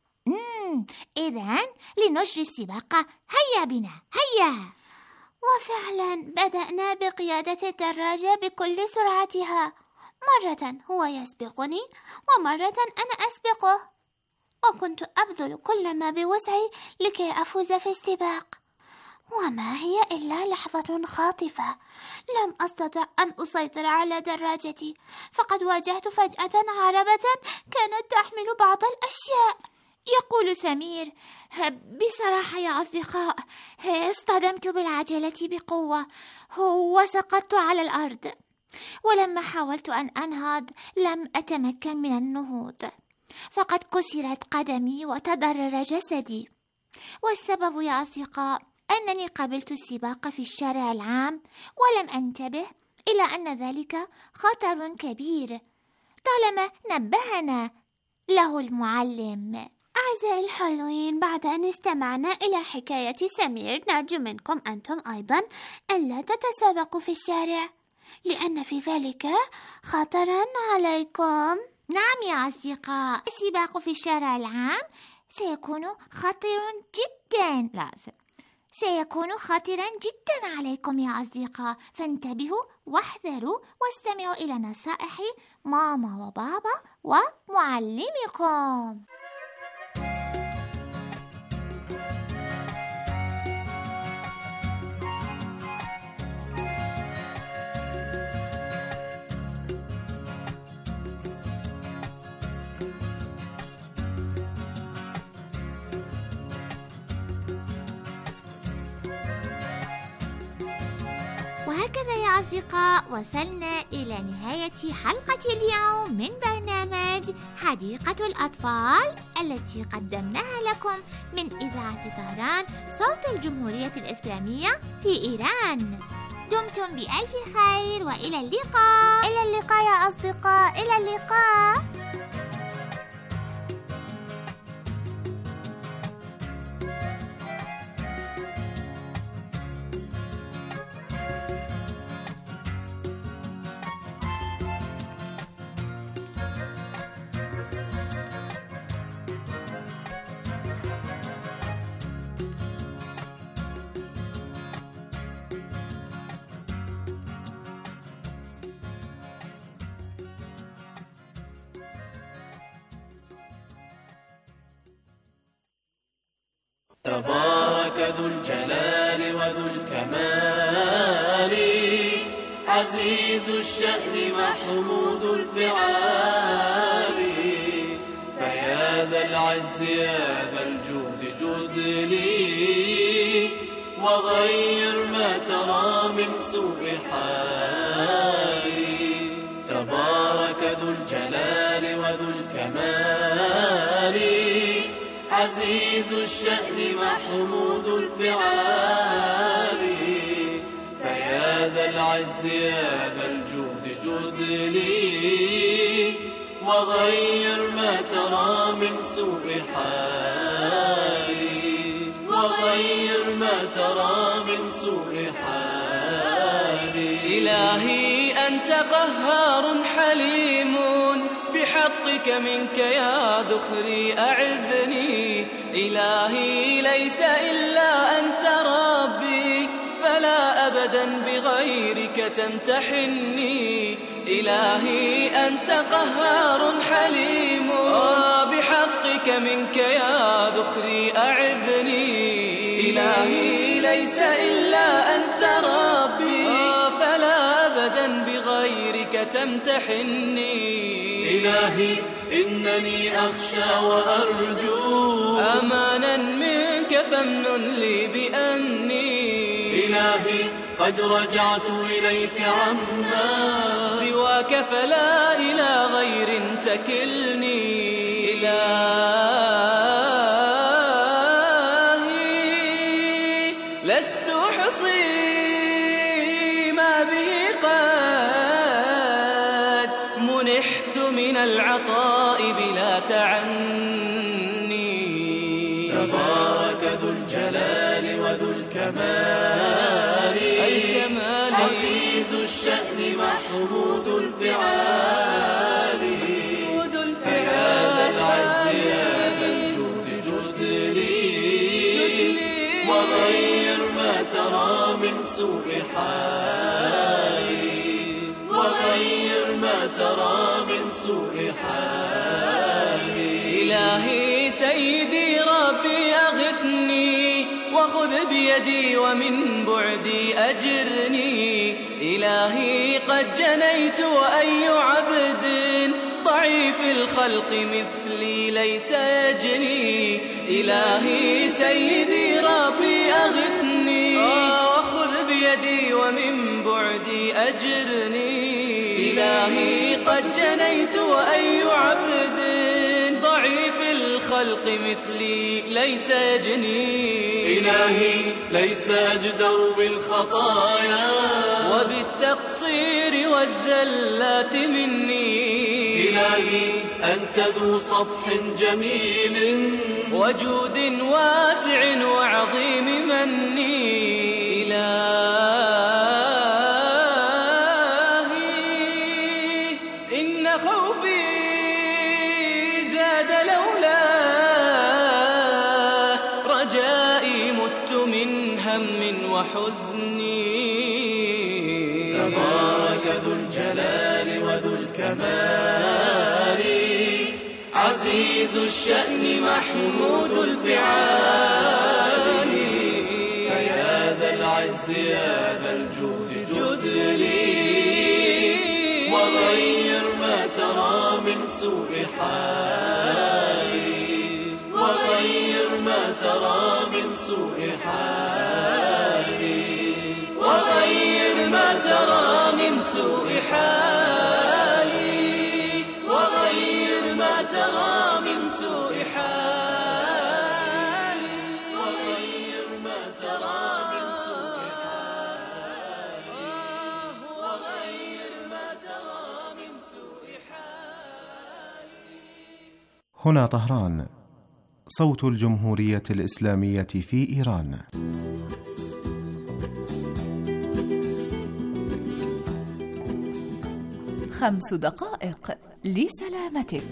إذن لنجري السباق، هيا بنا هيا. وفعلا بدأنا بقيادة الدراجة بكل سرعتها، مرة هو يسبقني ومرة أنا أسبقه، وكنت أبذل كل ما بوسعي لكي أفوز في السباق. وما هي إلا لحظة خاطفة، لم أستطع أن أسيطر على دراجتي، فقد واجهت فجأة عربة كانت تحمل بعض الأشياء. يقول سمير: بصراحة يا أصدقاء اصطدمت بالعجلة بقوة وسقطت على الأرض، ولما حاولت أن أنهض لم أتمكن من النهوض، فقد كسرت قدمي وتضرر جسدي. والسبب يا أصدقاء أنني قبلت السباق في الشارع العام ولم أنتبه إلا أن ذلك خطر كبير طالما نبهنا له المعلم. أعزائي الحلوين، بعد أن استمعنا إلى حكاية سمير، نرجو منكم أنتم أيضا ألا تتسابقوا في الشارع، لأن في ذلك خطرا عليكم. نعم يا أصدقاء، السباق في الشارع العام سيكون خطرا جدا، سيكون خطرا جدا عليكم يا أصدقاء، فانتبهوا واحذروا واستمعوا إلى نصائح ماما وبابا ومعلمكم. وهكذا يا أصدقاء وصلنا إلى نهاية حلقة اليوم من برنامج حديقة الأطفال التي قدمناها لكم من إذاعة طهران صوت الجمهورية الإسلامية في إيران. دمتم بألف خير وإلى اللقاء. إلى اللقاء يا أصدقاء، إلى اللقاء. تبارك ذو الجلال وذو الكمال، عزيز الشأن محمود الفعال، فيا ذا العز يا ذا الجود جد لي، وغير ما ترى من سوء حالي. تبارك ذو الجلال وذو الكمال، عزيز الشأن محمود الفعال، فيا ذا العز يا ذا الجود جد لي، وغير ما ترى من سوء حالي، وغير ما ترى من سوء حالي. إلهي أنت قهار حليم، بحقك منك يا ذخري أعذني. إلهي ليس إلا أنت ربي، فلا أبدا بغيرك تمتحني. إلهي أنت قهار حليم، بحقك منك يا ذخري أعذني. إلهي ليس إلا أنت ربي، فلا أبدا بغيرك تمتحني. إلهي إنني أخشى وأرجو أمانا منك فامنن لي بأني. إلهي قد رجعت إليك عما سواك، فلا إلى غير تكلني. إلهي لست أحصي ما به قد منحت من العطاء بلا تعني. تبارك ذو الجلال وذو الكمال، عزيز الشأن محمود الفعال، فيا ذا العز يا ذا الجود جد لي، وغير ما ترى من سوء حالي، وغير ما ترى من سوء حالي. إلهي سيدي ربي أغثني، وخذ بيدي ومن بعدي أجرني. إلهي قد جنيت وأي عبد ضعيف الخلق مثلي ليس يجني. إلهي سيدي ربي أغثني، وخذ بيدي ومن بعدي أجرني. إلهي قد جنيت وأي عبد ضعيف الخلق مثلي ليس يجني. إلهي ليس أجدر بالخطايا وبالتقصير والزلات مني. إلهي أنت ذو صفح جميل وجود واسع وعظيم مني. إلهي إن خوفي زاد لولا رجائي مت من هم وحزني. تبارك ذو الجلال وذو الكمال عزيز الشأن محمود الفعال. فيا ذا العز يا ذا الجود جد لي وغير ما ترى من سوء حالي. وغير ما ترى من سوء حالي. وغير ما ترى من سوء حالي. وغير ما ترى من سوء حالي. وغير ما ترى من سوء حالي. وغير ما ترى من سوء حالي. هنا طهران، صوت الجمهورية الإسلامية في إيران. خمس دقائق لسلامتك.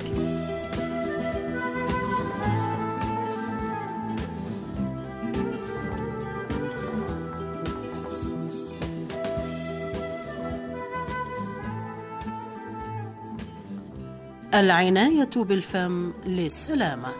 العناية بالفم للسلامة.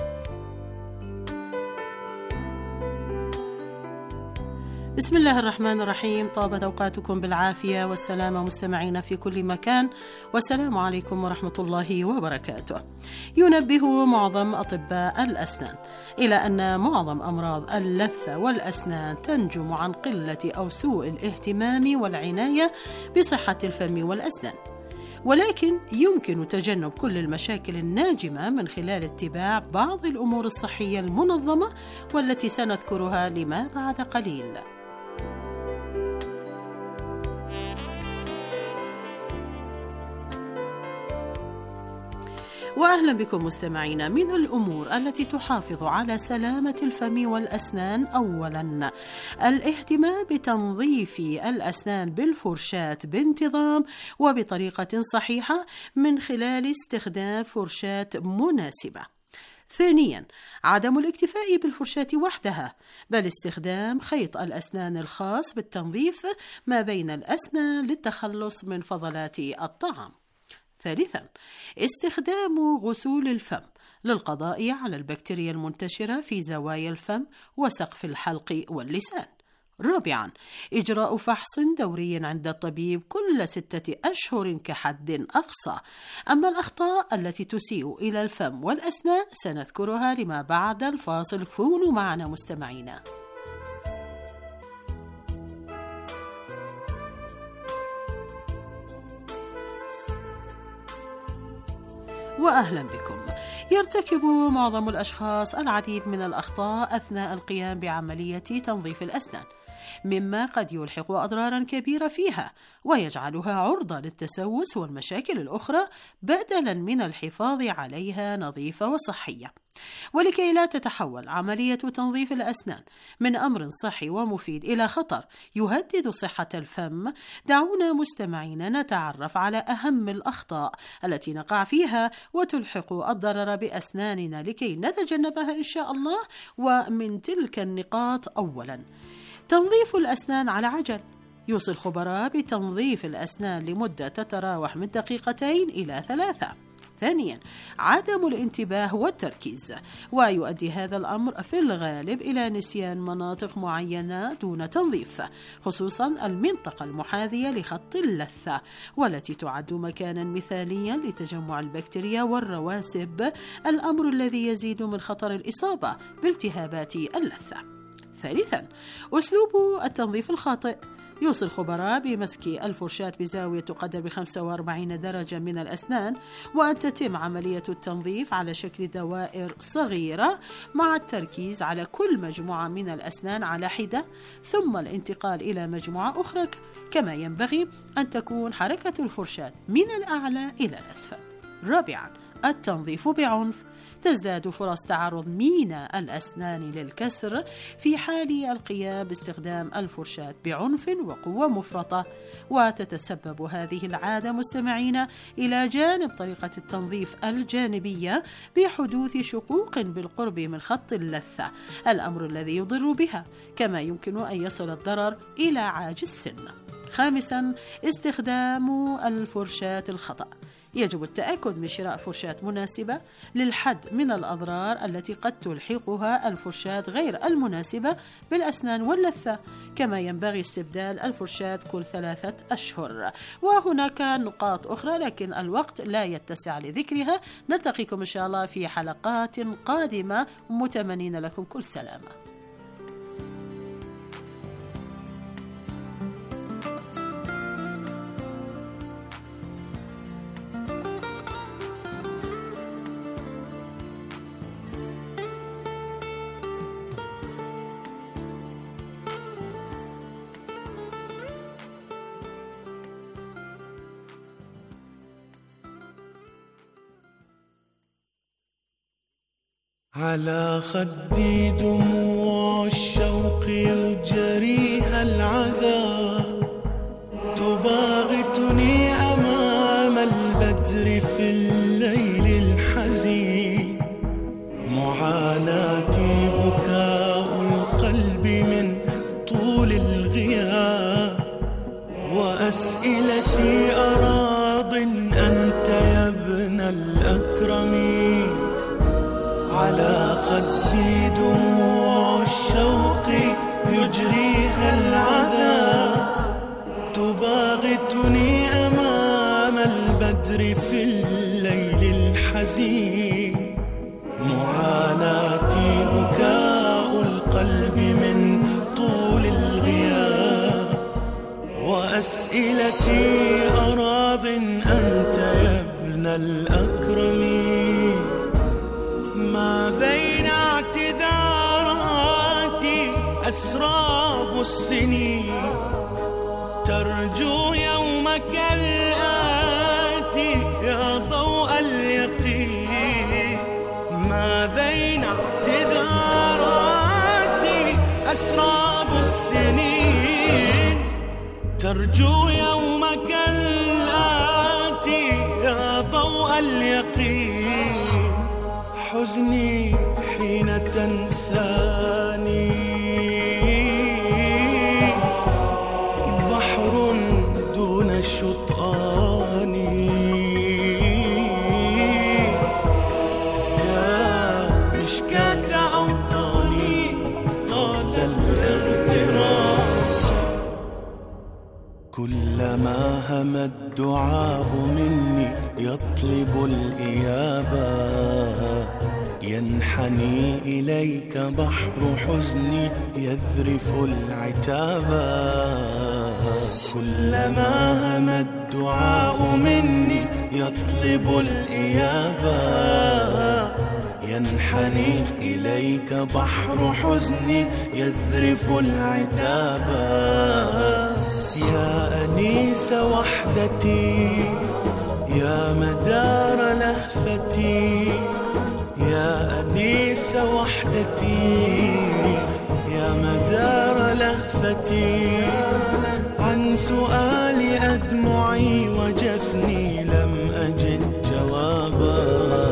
بسم الله الرحمن الرحيم. طابت أوقاتكم بالعافية والسلامة مستمعين في كل مكان، والسلام عليكم ورحمة الله وبركاته. ينبه معظم أطباء الأسنان إلى أن معظم أمراض اللثة والأسنان تنجم عن قلة أو سوء الاهتمام والعناية بصحة الفم والأسنان، ولكن يمكن تجنب كل المشاكل الناجمة من خلال اتباع بعض الأمور الصحية المنظمة والتي سنذكرها لما بعد قليل. وأهلا بكم مستمعينا. من الأمور التي تحافظ على سلامة الفم والأسنان أولا الاهتمام بتنظيف الأسنان بالفرشاة بانتظام وبطريقة صحيحة من خلال استخدام فرشاة مناسبة. ثانيا عدم الاكتفاء بالفرشاة وحدها، بل استخدام خيط الأسنان الخاص بالتنظيف ما بين الأسنان للتخلص من فضلات الطعام. ثالثا استخدام غسول الفم للقضاء على البكتيريا المنتشرة في زوايا الفم وسقف الحلق واللسان. رابعا إجراء فحص دوري عند الطبيب كل 6 أشهر كحد أقصى. أما الأخطاء التي تسيء إلى الفم والأسنان سنذكرها لما بعد الفاصل، كونوا معنا مستمعينا. وأهلا بكم. يرتكب معظم الأشخاص العديد من الأخطاء أثناء القيام بعملية تنظيف الأسنان، مما قد يلحق أضرارا كبيرة فيها ويجعلها عرضة للتسوس والمشاكل الأخرى بدلا من الحفاظ عليها نظيفة وصحية. ولكي لا تتحول عملية تنظيف الأسنان من أمر صحي ومفيد إلى خطر يهدد صحة الفم، دعونا مستمعين نتعرف على أهم الأخطاء التي نقع فيها وتلحق الضرر بأسناننا لكي نتجنبها إن شاء الله. ومن تلك النقاط أولا تنظيف الأسنان على عجل. يوصي الخبراء بتنظيف الأسنان لمدة تتراوح من 2 إلى 3. ثانيا عدم الانتباه والتركيز، ويؤدي هذا الأمر في الغالب إلى نسيان مناطق معينة دون تنظيف، خصوصا المنطقة المحاذية لخط اللثة والتي تعد مكانا مثاليا لتجمع البكتيريا والرواسب، الأمر الذي يزيد من خطر الإصابة بالتهابات اللثة. ثالثا أسلوب التنظيف الخاطئ. يوصي الخبراء بمسك الفرشاة بزاوية تقدر ب45 درجة من الأسنان، وأن تتم عملية التنظيف على شكل دوائر صغيرة مع التركيز على كل مجموعة من الأسنان على حدة، ثم الانتقال إلى مجموعة أخرى. كما ينبغي أن تكون حركة الفرشاة من الأعلى إلى الأسفل. رابعا، التنظيف بعنف. تزداد فرص تعرض مينا الأسنان للكسر في حال القيام باستخدام الفرشاة بعنف وقوة مفرطة، وتتسبب هذه العادة مستمعين إلى جانب طريقة التنظيف الجانبية بحدوث شقوق بالقرب من خط اللثة، الأمر الذي يضر بها، كما يمكن أن يصل الضرر إلى عاج السن. خامسا، استخدام الفرشاة الخطأ. يجب التأكد من شراء فرشاة مناسبة للحد من الأضرار التي قد تلحقها الفرشاة غير المناسبة بالأسنان واللثة، كما ينبغي استبدال الفرشاة كل 3 أشهر. وهناك نقاط أخرى لكن الوقت لا يتسع لذكرها. نلتقيكم إن شاء الله في حلقات قادمة، متمنين لكم كل سلامة. على خدي دموع الشوق يجريها العذاب، تباغتني أمام البدر في الليل الحزين. معاناتي بكاء القلب من طول الغياب، وأسئلتي أراض أنت يا ابن الأكرمين. على خدي دموع الشوق يجريها العذاب، تباغتني أمام البدر في الليل الحزين. معاناتي بكاء القلب من طول الغياب، وأسئلتي أراض أنت يا ابن الأكرمين. ما بين اعتذاراتي أسراب السنين، ترجو يومك الآتي يا ضوء اليقين. ما بين اعتذاراتي أسراب السنين، ترجو يومك الآتي يا ضوء اليقين. حزني حين تنساني بحر دون الشطآن. يا مشكاة أوطاني طال الاغتراب. كلما هم الدعاء مني يطلب الإجابة، ينحني إليك بحر حزني يذرف العتابا. كلما هم الدعاء مني يطلب الإجابة، ينحني إليك بحر حزني يذرف العتابا. يا أنيس وحدتي، يا مدار لهفتي، يا أنيس وحدتي، يا مدار لهفتي. عن سؤال أدمعي وجفني لم أجد جوابا.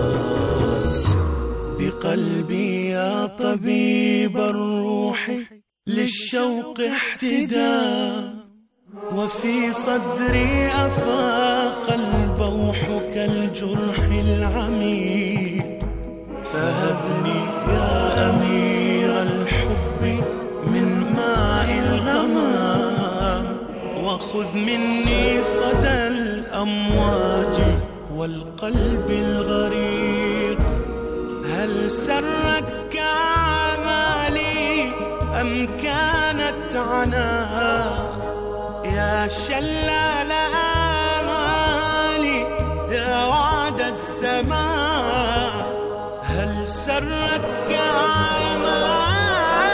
بقلبي يا طبيب الروح للشوق احتداء، وفي صدري أفاق البوح كالجرح العميق. فهبني يا أمير الحب من ماء الغمام، وخذ مني صدى الأمواج والقلب الغريق. هل سرتك أعمالي أم كانت عناها؟ يا شلال آمالي يا وعد السماء هل سرتك